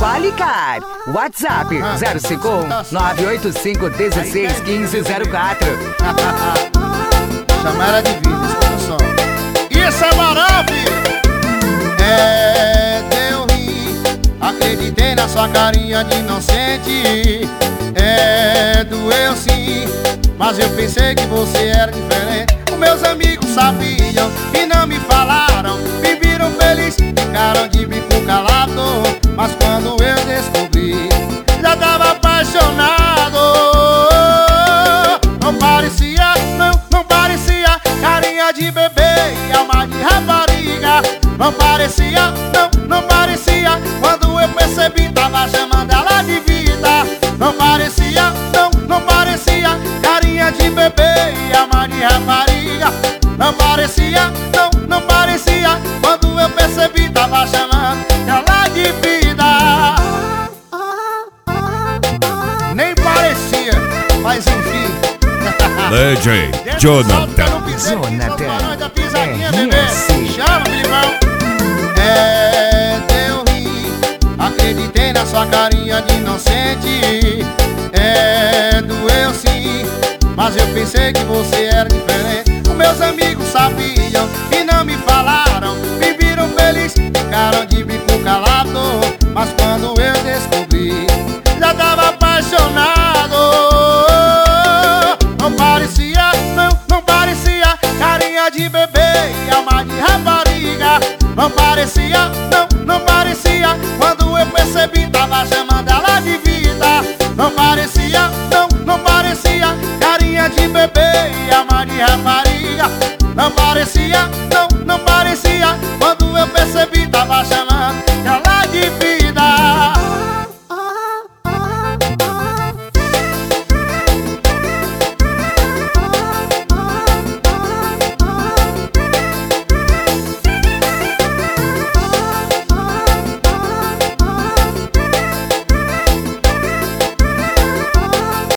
Fale Car. WhatsApp 051 985 16 1504. Chama ela de vida, escuta o som. Isso é maravilha. Deu rir. Acreditei na sua carinha de inocente. Doeu sim, mas eu pensei que você era diferente. Os meus amigos sabiam e não me falaram. Me viram feliz, ficaram de bico calado. Mas quando eu descobri, já tava apaixonado. Não parecia, não parecia carinha de bebê e alma de rapariga. Não parecia, não parecia. Quando eu percebi, tava chamando ela de vida. Não parecia, não parecia carinha de bebê e alma de rapariga. Não parecia, não parecia. Quando eu percebi, tava chamando ela de vida. Nem parecia, mas enfim. DJ Jonathan. Chama, Filipão. Deu rir. Acreditei na sua carinha de inocente. Doeu sim, mas eu pensei que